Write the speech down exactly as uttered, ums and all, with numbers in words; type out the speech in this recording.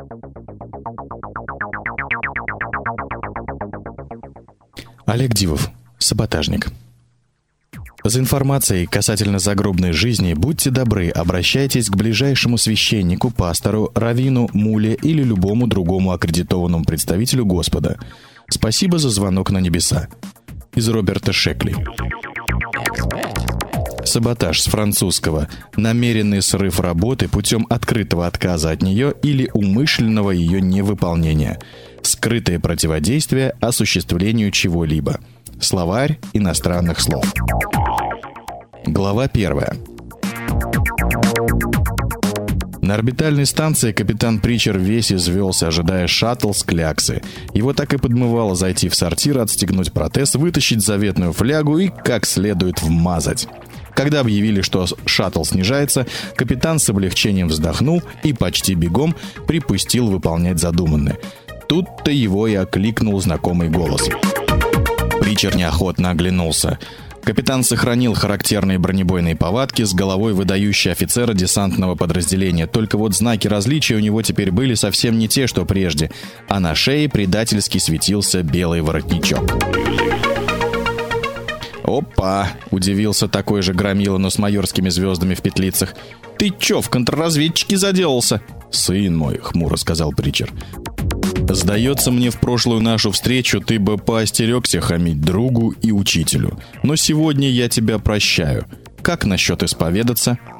Олег Дивов, саботажник. За информацией касательно загробной жизни будьте добры, обращайтесь к ближайшему священнику, пастору, раввину, мулле или любому другому аккредитованному представителю Господа. Спасибо за звонок на небеса. Из Роберта Шекли. Саботаж с французского – намеренный срыв работы путем открытого отказа от нее или умышленного ее невыполнения. Скрытое противодействие осуществлению чего-либо. Словарь иностранных слов. Глава первая. На орбитальной станции капитан Притчер весь извелся, ожидая шаттл с кляксы. Его так и подмывало зайти в сортир, отстегнуть протез, вытащить заветную флягу и как следует вмазать. Когда объявили, что шаттл снижается, капитан с облегчением вздохнул и почти бегом припустил выполнять задуманное. Тут-то его и окликнул знакомый голос. Притчер неохотно оглянулся. Капитан сохранил характерные бронебойные повадки, с головой выдающий офицера десантного подразделения. Только вот знаки различия у него теперь были совсем не те, что прежде, а на шее предательски светился белый воротничок. «Опа!» — удивился такой же громила, но с майорскими звездами в петлицах. «Ты чё, в контрразведчике заделался?» «Сын мой», — хмуро сказал Притчер. «Сдается мне, в прошлую нашу встречу ты бы поостерегся хамить другу и учителю. Но сегодня я тебя прощаю. Как насчет исповедаться?»